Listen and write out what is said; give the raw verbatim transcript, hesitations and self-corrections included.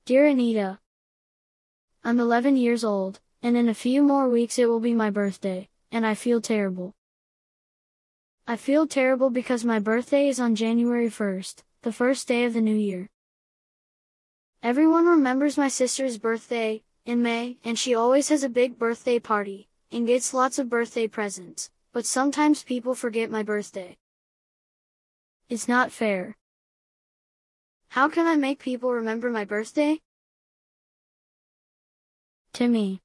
Dear Anita, I'm eleven years old, and in a few more weeks it will be my birthday, and I feel terrible. I feel terrible because my birthday is on January first, the first day of the new year. Everyone remembers my sister's birthday, in May, and she always has a big birthday party, and gets lots of birthday presents, but sometimes people forget my birthday. It's not fair. How can I make people remember my birthday? Timmy.